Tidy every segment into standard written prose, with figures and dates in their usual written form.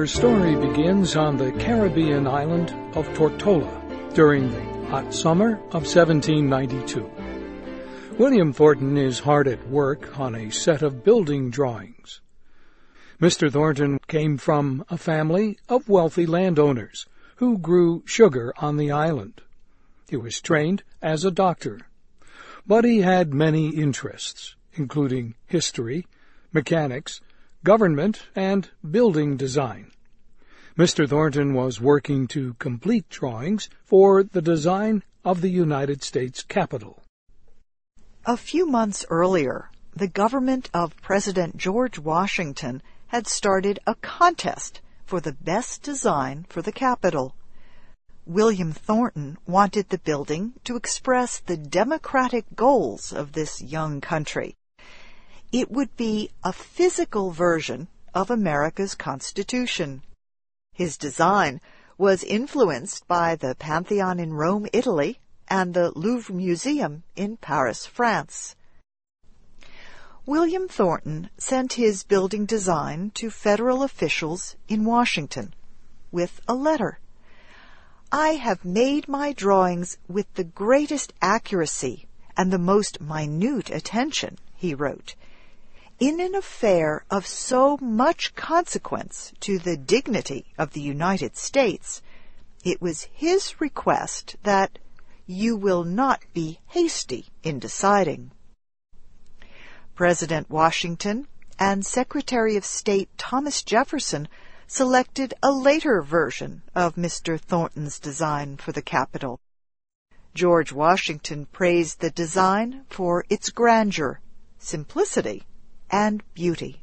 Our story begins on the Caribbean island of Tortola during the hot summer of 1792. William Thornton is hard at work on a set of building drawings. Mr. Thornton came from a family of wealthy landowners who grew sugar on the island. He was trained as a doctor, but he had many interests, including history, mechanics, government, and building design. Mr. Thornton was working to complete drawings for the design of the United States Capitol. A few months earlier, the government of President George Washington had started a contest for the best design for the Capitol. William Thornton wanted the building to express the democratic goals of this young country. It would be a physical version of America's Constitution. His design was influenced by the Pantheon in Rome, Italy, and the Louvre Museum in Paris, France. William Thornton sent his building design to federal officials in Washington with a letter. "I have made my drawings with the greatest accuracy and the most minute attention," he wrote. "In an affair of so much consequence to the dignity of the United States, it was his request that you will not be hasty in deciding." President Washington and Secretary of State Thomas Jefferson selected a later version of Mr. Thornton's design for the Capitol. George Washington praised the design for its grandeur, simplicity, and beauty.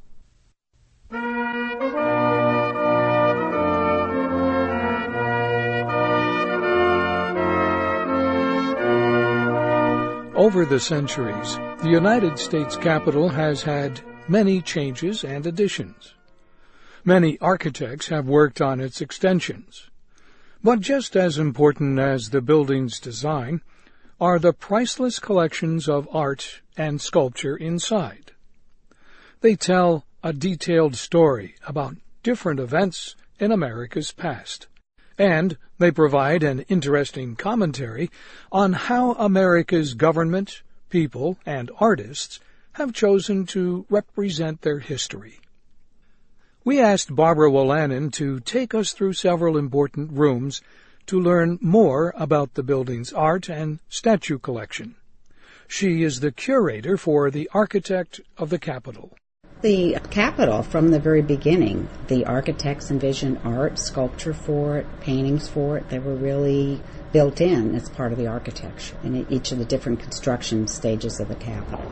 Over the centuries, the United States Capitol has had many changes and additions. Many architects have worked on its extensions. But just as important as the building's design are the priceless collections of art and sculpture inside. They tell a detailed story about different events in America's past, and they provide an interesting commentary on how America's government, people, and artists have chosen to represent their history. We asked Barbara Wolanin to take us through several important rooms to learn more about the building's art and statue collection. She is the curator for the architect of the Capitol. The Capitol, from the very beginning, the architects envisioned art, sculpture for it, paintings for it. They were really built in as part of the architecture in each of the different construction stages of the Capitol.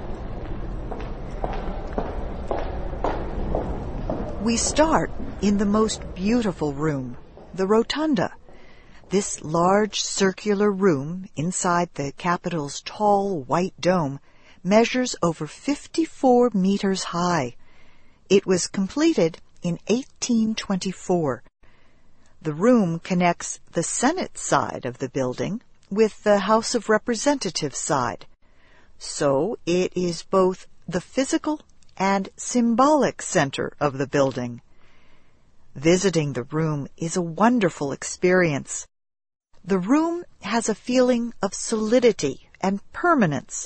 We start in the most beautiful room, the Rotunda. This large circular room inside the Capitol's tall white dome measures over 54 meters high. It was completed in 1824. The room connects the Senate side of the building with the House of Representatives side. So it is both the physical and symbolic center of the building. Visiting the room is a wonderful experience. The room has a feeling of solidity and permanence